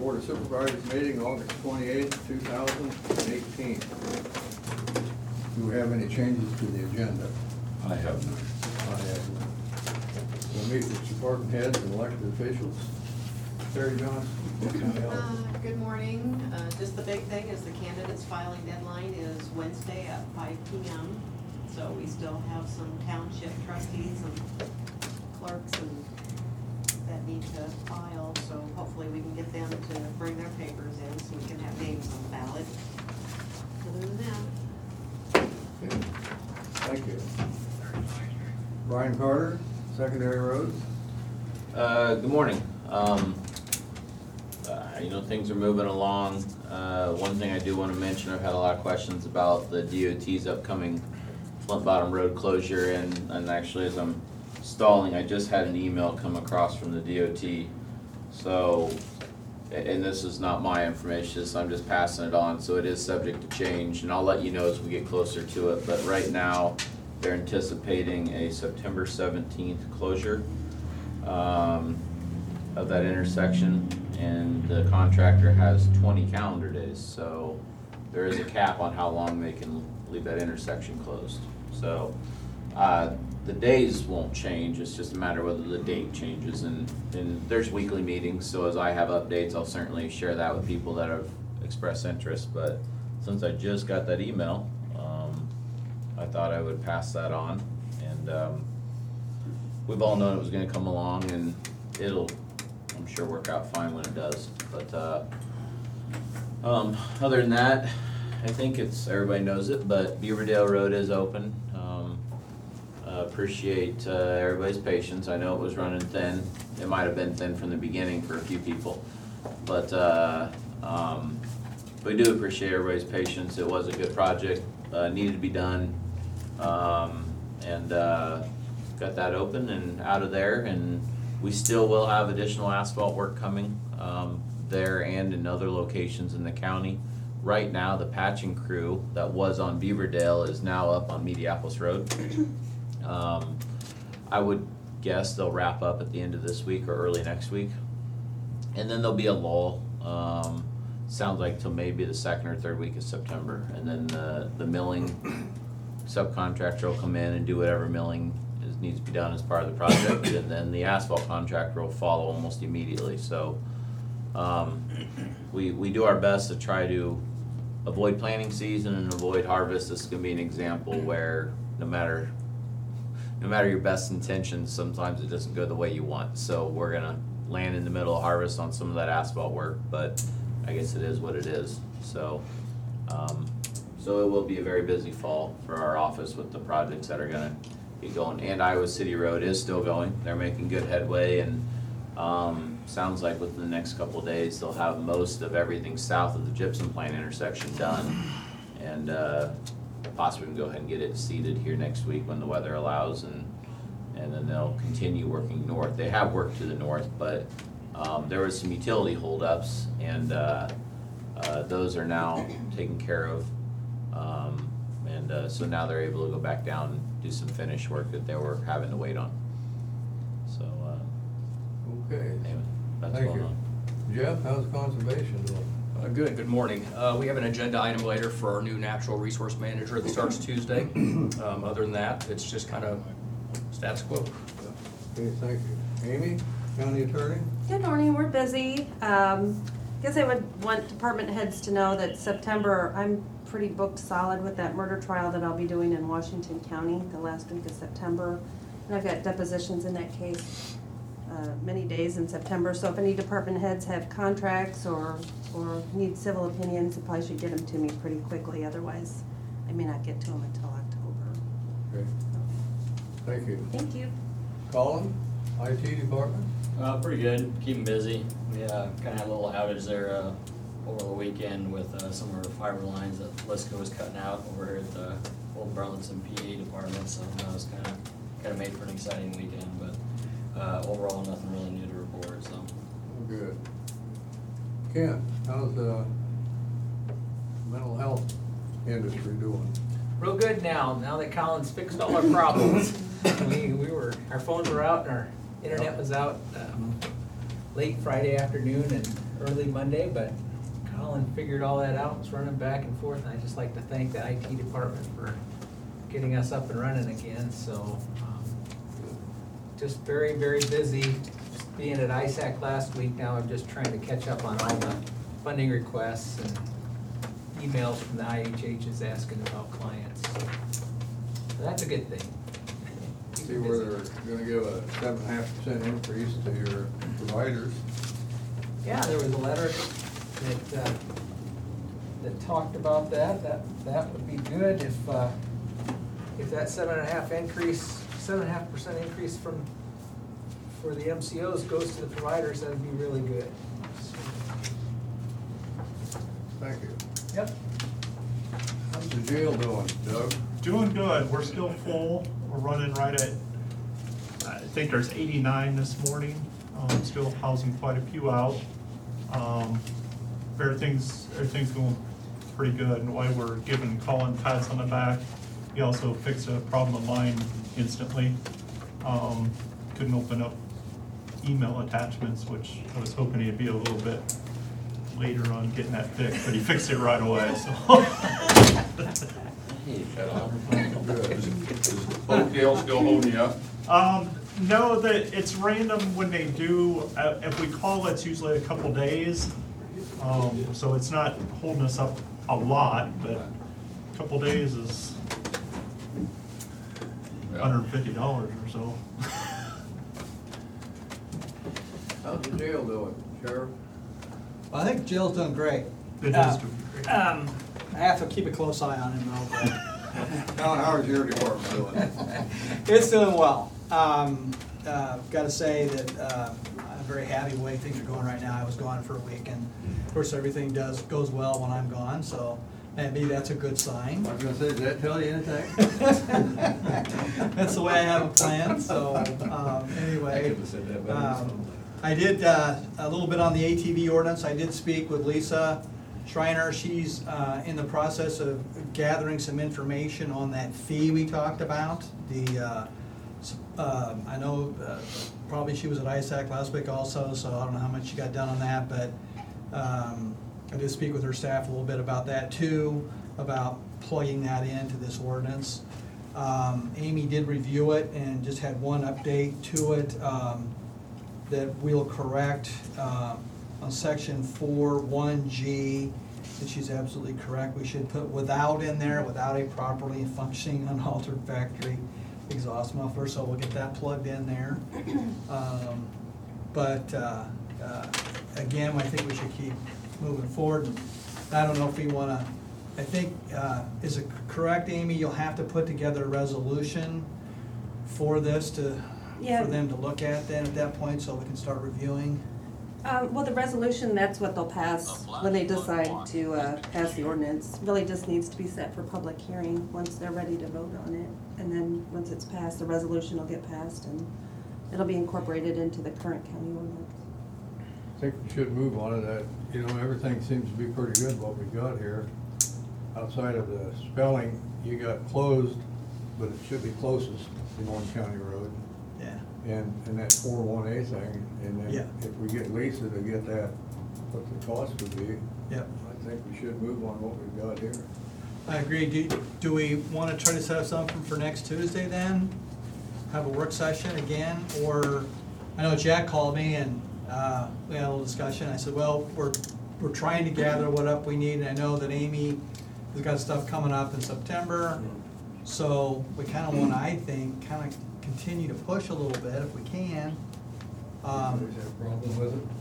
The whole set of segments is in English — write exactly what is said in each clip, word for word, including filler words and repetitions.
Board of Supervisors meeting, August twenty-eighth, two thousand eighteen. Do we have any changes to the agenda? I have none. I have none. We'll meet with department heads and elected officials. Terry Johnson, County Health. Uh, Good morning. Uh, Just the big thing is the candidates filing deadline is Wednesday at five P M So we still have some township trustees and clerks and that need to file. So hopefully we can get them to bring their papers in so we can have names on the ballot. Other than that, Okay. Thank you. Brian Carter, Secondary Roads. Uh, good morning. Um, uh, you know, things are moving along. Uh, one thing I do want to mention, I've had a lot of questions about the D O T's upcoming Flint Bottom Road closure, and, and actually as I'm stalling, I just had an email come across from the D O T. So, and this is not my information, so I'm just passing it on, so it is subject to change, and I'll let you know as we get closer to it. But right now, they're anticipating a September seventeenth closure um, of that intersection, and the contractor has twenty calendar days, so there is a cap on how long they can leave that intersection closed. So uh, the days won't change, it's just a matter of whether the date changes, and, and there's weekly meetings, so as I have updates, I'll certainly share that with people that have expressed interest. But since I just got that email, um, I thought I would pass that on, and um, we've all known it was gonna come along, and it'll, I'm sure, work out fine when it does. But uh, um, other than that, I think it's, everybody knows it, but Beaverdale Road is open. Um, uh, appreciate uh, everybody's patience. I know it was running thin. It might have been thin from the beginning for a few people, but uh, um, we do appreciate everybody's patience. It was a good project, uh, needed to be done, um, and uh, got that open and out of there. And we still will have additional asphalt work coming um, there and in other locations in the county. Right now, the patching crew that was on Beaverdale is now up on Mediapolis Road. Um, I would guess they'll wrap up at the end of this week or early next week. And then there'll be a lull, um, sounds like till maybe the second or third week of September. And then the, the milling subcontractor will come in and do whatever milling is, needs to be done as part of the project. And then the asphalt contractor will follow almost immediately. So um, we, we do our best to try to avoid planting season and avoid harvest. This is going to be an example where no matter no matter your best intentions, sometimes it doesn't go the way you want. So we're going to land in the middle of harvest on some of that asphalt work, but I guess it is what it is. So um, so it will be a very busy fall for our office with the projects that are going to be going. And Iowa City Road is still going. They're making good headway, and um, sounds like within the next couple of days they'll have most of everything south of the gypsum plant intersection done, and uh, possibly can go ahead and get it seeded here next week when the weather allows, and and then they'll continue working north. They have worked to the north, but um, there was some utility holdups, and uh, uh, those are now taken care of, um, and uh, so now they're able to go back down and do some finish work that they were having to wait on. So uh, Okay. anyway. That's Thank going you. on. Jeff, how's conservation doing? Uh, good, good morning. Uh, we have an agenda item later for our new natural resource manager that starts Tuesday. Um, other than that, it's just kind of status quo. Okay, thank you. Amy, county attorney? Good morning, we're busy. Um, guess I would want department heads to know that September, I'm pretty booked solid with that murder trial that I'll be doing in Washington County the last week of September. And I've got depositions in that case uh, many days in September. So if any department heads have contracts or, or need civil opinions, you probably should get them to me pretty quickly. Otherwise, I may not get to them until October. Okay, thank you. Thank you. Colin, I T department? Uh, pretty good, keeping busy. We uh, kind of had a little outage there uh, over the weekend with uh, some of our fiber lines that Lisco was cutting out over here at the old Burlington P A department, so that was kind of kind of made for an exciting weekend, but uh, overall nothing really new to report. So Good. Ken, how's the mental health industry doing? Real good now, now that Colin's fixed all our problems. we, we were, our phones were out and our internet was out um, late Friday afternoon, and early Monday, but Colin figured all that out, was running back and forth, and I'd just like to thank the I T department for getting us up and running again, so, um, just very, very busy. Just being at I SAC last week, now I'm just trying to catch up on all the funding requests and emails from the I H Hs asking about clients. So that's a good thing. See where they're gonna give a seven and a half percent increase to your providers. Yeah, there was a letter that, uh, that talked about that, that, that would be good if, uh, if that seven and a half increase, seven and a half percent increase from, for the M C Os goes to the providers, that'd be really good. Thank you. Yep. How's the jail doing, Doug? Doing good. We're still full. We're running right at, I think there's eighty-nine this morning. Um, still housing quite a few out. Um, everything's, everything's going pretty good. And while we're giving Colin pats on the back, he also fixed a problem of mine instantly. Um, couldn't open up email attachments, which I was hoping he'd be a little bit later on getting that fixed, but he fixed it right away, so. Good. Is Oakdale still holding you up? Um, no, that, it's random when they do, uh, if we call, it's usually a couple days. Um, so it's not holding us up a lot, but a couple days is hundred and fifty dollars or so. How's the jail doing, Sheriff? Well, I think Jill's doing great. It Uh, is doing great. Um, I have to keep a close eye on him though, but Don, how's your department doing? it's doing well. Um, uh, gotta say that, uh, I'm very happy with the way things are going right now. I was gone for a week and of course everything does, goes well when I'm gone, so maybe that's a good sign. I was gonna say, does that tell you anything? That's the way I have it planned, so, um, anyway. um, I did, uh, a little bit on the A T V ordinance. I did speak with Lisa Schreiner. She's, uh, in the process of gathering some information on that fee we talked about. The, uh, s- um, I know, uh, probably she was at I SAC last week also, so I don't know how much she got done on that, but, um, I did speak with her staff a little bit about that too, about plugging that into this ordinance. Um, Amy did review it and just had one update to it, um, that we'll correct, uh, on section four, one G, that she's absolutely correct. We should put without in there, without a properly functioning unaltered factory exhaust muffler, so we'll get that plugged in there. Um, But, uh, uh, again, I think we should keep moving forward. And I don't know if we wanna, I think, uh, is it correct, Amy, you'll have to put together a resolution for this to, Yeah. for them to look at then at that point, so we can start reviewing? Um, well, the resolution, that's what they'll pass when they decide to, uh, pass the ordinance. Really just needs to be set for public hearing once they're ready to vote on it. And then, once it's passed, the resolution will get passed and it'll be incorporated into the current county ordinance. I think we should move on to that. You know, everything seems to be pretty good what we got here. Outside of the spelling, you got closed, but it should be closest in one county road. Yeah. And, and that four one A thing, and Yeah. then if we get Lisa to get that, what the cost would be. Yep. I think we should move on what we've got here. I agree. Do, do we wanna try to set up something for next Tuesday then? Have a work session again, or, I know Jack called me and, uh, we had a little discussion. I said, well, we're, we're trying to gather what up we need, and I know that Amy has got stuff coming up in September. So we kinda wanna, I think, kinda continue to push a little bit if we can. Um, Is there a problem with it?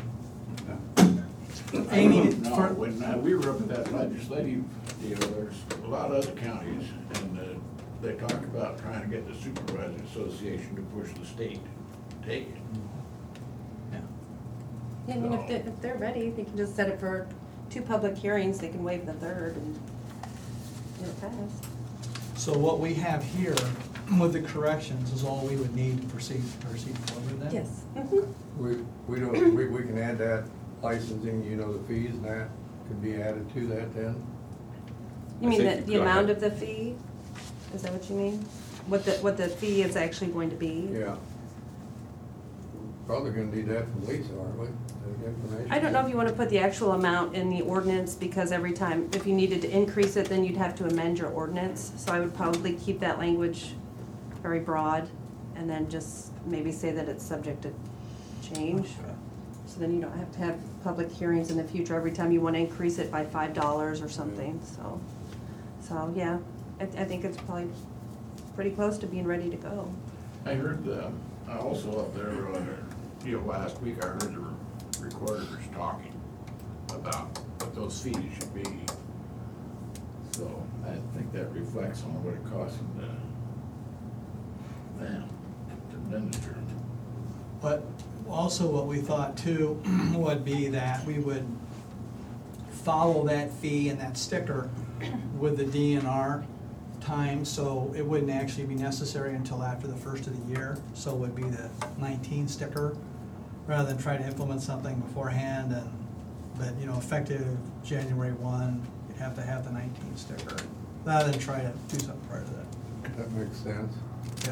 Amy, No, for- when uh, we were up at that legislative deal, there's a lot of other counties, and uh, they talk about trying to get the Supervisor Association to push the state to take it. yeah. Yeah, I mean, if they're, if they're ready, they can just set it for two public hearings, they can waive the third and get it passed. So what we have here with the corrections is all we would need to proceed, proceed forward then? Yes. Mhm. We, we don't, we, we can add that licensing, you know, the fees and that could be added to that then? You I mean think the, you the go amount ahead. of the fee? Is that what you mean? What the, what the fee is actually going to be? Yeah. Probably gonna need that from Lisa, aren't we? The information. I don't know if you wanna put the actual amount in the ordinance, because every time, if you needed to increase it, then you'd have to amend your ordinance. So I would probably keep that language very broad, and then just maybe say that it's subject to change. So then you don't have to have public hearings in the future every time you wanna increase it by five dollars or something, so. So, yeah, I, I think it's probably pretty close to being ready to go. I heard the, I also up there, uh, you know, last week I heard the recorders talking about what those fees should be. So I think that reflects on what it costs them to, them, to administer. But also what we thought too would be that we would follow that fee and that sticker with the D N R time, so it wouldn't actually be necessary until after the first of the year. So it would be the nineteen sticker, rather than try to implement something beforehand and, but, you know, effective January first, you'd have to have the nineteen sticker, rather than try to do something prior to that. That makes sense. Yeah.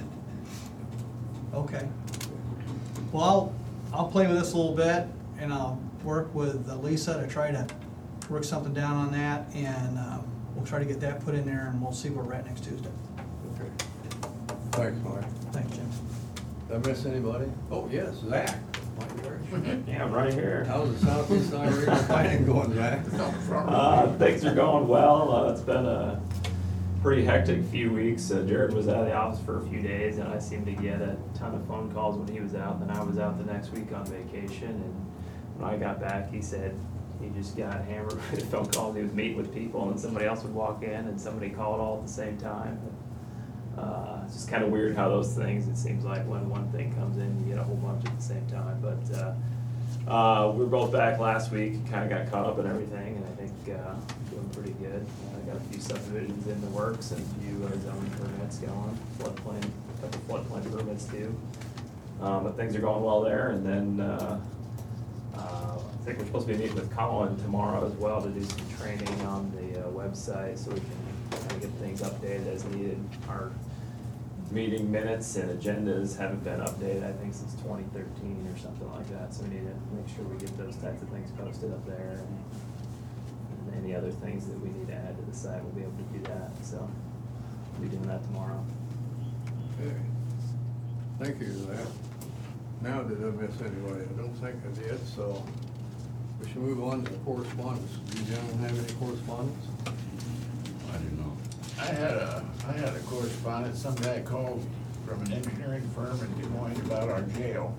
Okay. Well, I'll, I'll play with this a little bit, and I'll work with Lisa to try to work something down on that, and um, we'll try to get that put in there, and we'll see where we're at next Tuesday. Okay. Thanks, Mike. Thanks, Jim. Did I miss anybody? Oh, yes, Zach. Mike Parrish. Yeah, I'm right here. How's the Southeast Iowa Regional Planning going, Zach? Uh, things are going well. Uh, it's been a pretty hectic few weeks. Uh, Jared was out of the office for a few days, and I seemed to get a ton of phone calls when he was out. Then I was out the next week on vacation, and when I got back, he said he just got hammered with phone calls. He was meeting with people, and then somebody else would walk in, and somebody called all at the same time. Uh, it's just kind of weird how those things, it seems like when one thing comes in, you get a whole bunch at the same time. But uh, uh, we were both back last week, kind of got caught up in everything, and I think uh, doing pretty good. I uh, got a few subdivisions in the works and a few uh, zoning permits going, floodplain, a couple floodplain permits too. Um, but things are going well there, and then uh, uh, I think we're supposed to be meeting with Colin tomorrow as well to do some training on the uh, website so we can kind of get things updated as needed. Our meeting minutes and agendas haven't been updated, I think, since twenty thirteen or something like that, so we need to make sure we get those types of things posted up there. And, and any other things that we need to add to the site, we'll be able to do that, so we'll be doing that tomorrow. Okay. Thank you, Zach. Now, did I miss anybody? I don't think I did, so we should move on to correspondence. Do you gentlemen have any correspondence? I don't know. I had a, I had a correspondence, some guy called from an engineering firm in Des Moines about our jail.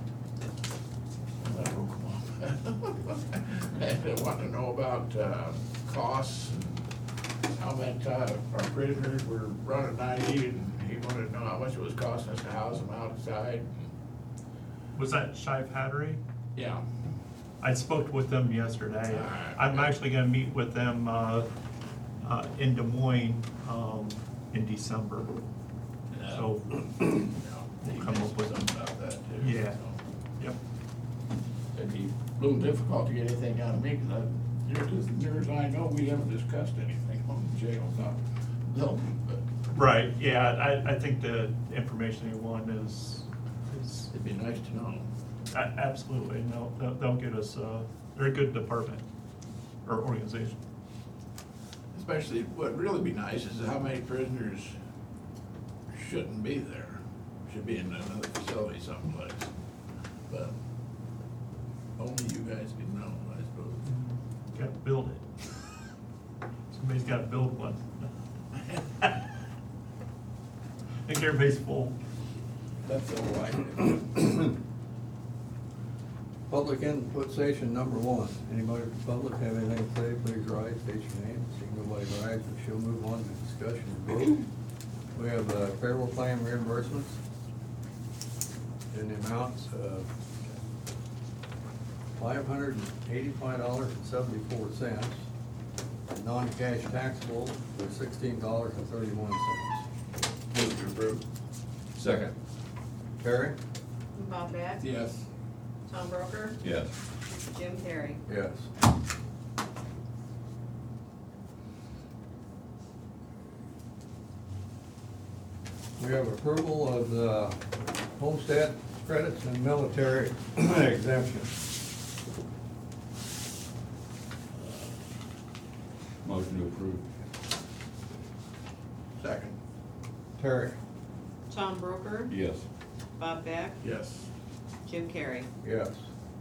I'm like, oh, come on. And they want to know about, uh, costs and how many, uh, our prisoners were running ninety, and he wanted to know how much it was costing us to house them outside. Was that Shive Hattery? Yeah. I spoke with them yesterday. I'm actually gonna meet with them, uh, uh, in Des Moines, um, in December. So, Yeah, We'll he come up with mentioned something about that too. Yeah. so. Yep. It'd be a little difficult to get anything out of me, because I, near as near as I know, we haven't discussed anything on the jail, not building, but Right, yeah, I, I think the information you want is, is, it'd be nice to know. a- absolutely, no, they'll, they'll get us, uh, they're a good department or organization. Especially, what'd really be nice is how many prisoners shouldn't be there, should be in another facility someplace. But only you guys can know, I suppose. Got to build it. Somebody's got to build one. I think everybody's full. That's all right. Public input station number one. Anybody from the public have anything to say, please rise, state your name. See nobody rise, we shall move on to discussion and vote. We have uh, payroll claim reimbursements in the amounts of five hundred and eighty-five dollars and seventy-four cents. Non-cash taxable for sixteen dollars and thirty-one cents. Move to approve. Second. Terry? Bob Bass? Yes. Tom Broker? Yes. Jim Terry? Yes. We have approval of the homestead credits and military exemption. Motion to approve. Second. Terry? Tom Broker, Yes. Bob Beck, Yes. Jim Carrey. Yes.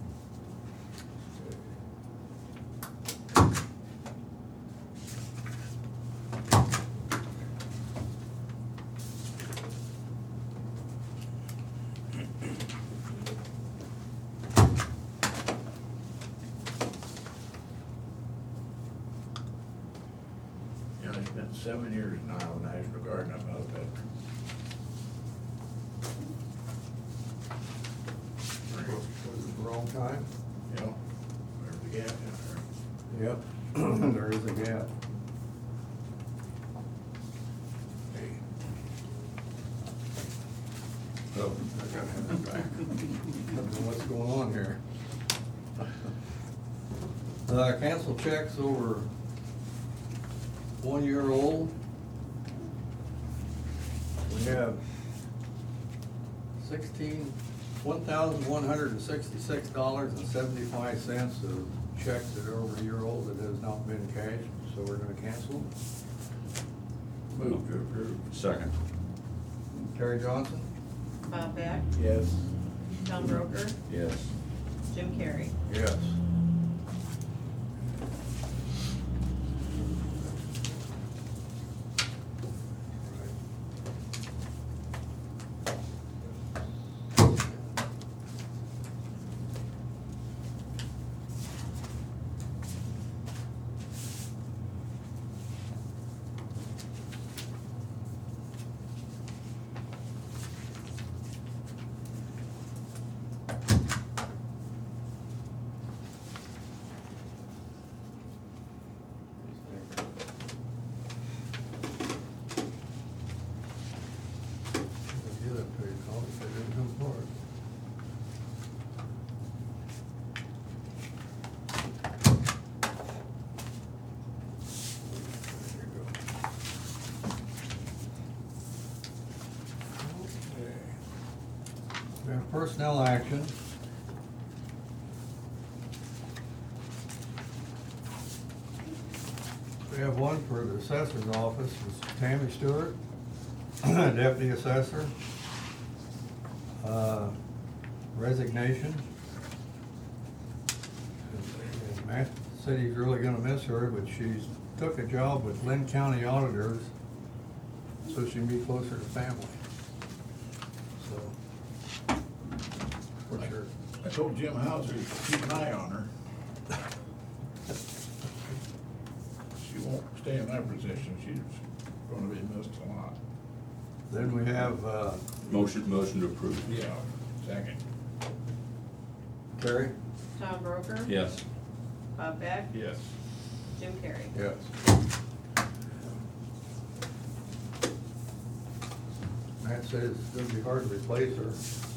Yeah, it's been seven years now in National Guard, and I'm not a veteran. Was it the wrong time? You know, there's a gap in there. Yep, there is a gap. Hey. Oh, I gotta have it back. I don't know what's going on here. Uh, cancel checks over one year old. We have sixteen, one thousand one hundred and sixty-six dollars and seventy-five cents of checks that are over a year old that has not been cashed, so we're gonna cancel them. Move to approve. Second. Terry Johnson? Bob Beck, Yes. Tom Broker, Yes. Jim Carrey. Yes. I'll give that to you, Colin, if they didn't come forward. There you go. Okay. We have personnel action. We have one for the assessor's office, it's Tammy Stewart, deputy assessor. Uh, Resignation. And Matt said he's really gonna miss her, but she's took a job with Lynn County Auditors, so she can be closer to family. So. What's your? I told Jim Hauser to keep an eye on her. She won't stay in that position, she's gonna be missed a lot. Then we have, uh, Motion, motion to approve. Yeah, second. Terry? Tom Broker, Yes. Bob Beck, Yes. Jim Carrey. Yes. Matt says it's gonna be hard to replace her.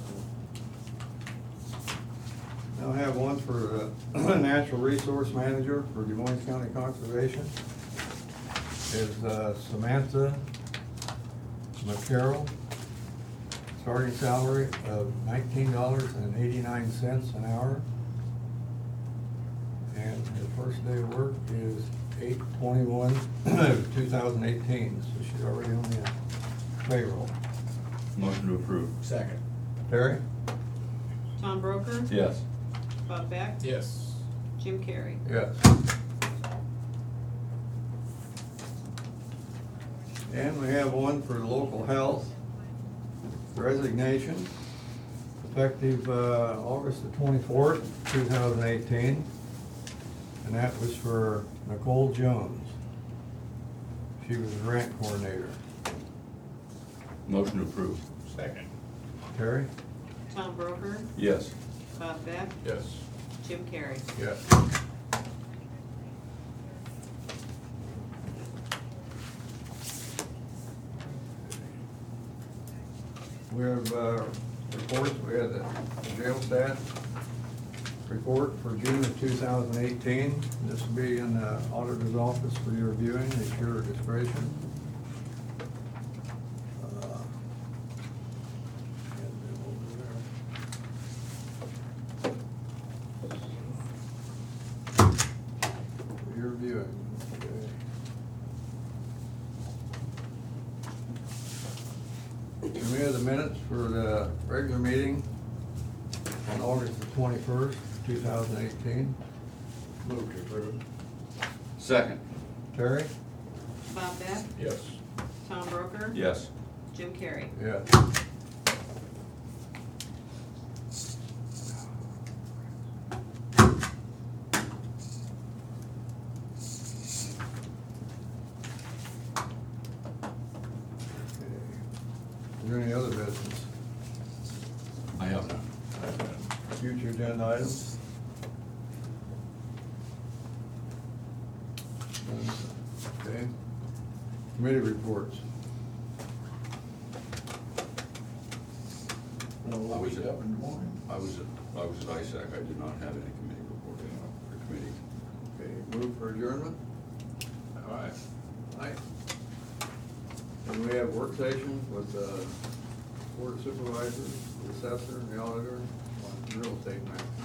Now I have one for the Natural Resource Manager for Des Moines County Conservation. Is uh, Samantha McCarroll. Starting salary of nineteen dollars and eighty-nine cents an hour. And her first day of work is eight twenty-one, two thousand eighteen, so she's already on the payroll. Motion to approve. Second. Terry? Tom Broker, Yes. Bob Beck, Yes. Jim Carrey. Yes. And we have one for local health resignation, effective uh, August the twenty-fourth, two thousand eighteen. And that was for Nicole Jones. She was the grant coordinator. Motion to approve. Second. Terry? Tom Broker, Yes. Bob Beck, Yes. Jim Carrey. Yes. We have, uh, reports, we had the jail stat report for June of two thousand eighteen. This will be in the auditor's office for your viewing at your discretion. Uh, and then we'll do there. And we have the minutes for the regular meeting on August the twenty-first, two thousand eighteen. Move to approve. Second. Terry? Bob Beck, Yes. Tom Broker, Yes. Jim Carrey. Yeah. Is there any other business? I have none. Future agenda items? Okay. Committee reports. Well, I what was we at- up in Des Moines? I was at, I was at I S A C. I did not have any committee report or committee. Okay, move for adjournment? All right. Aye. And we have work session with the board of supervisors, the assessor, and the auditor on real estate matters.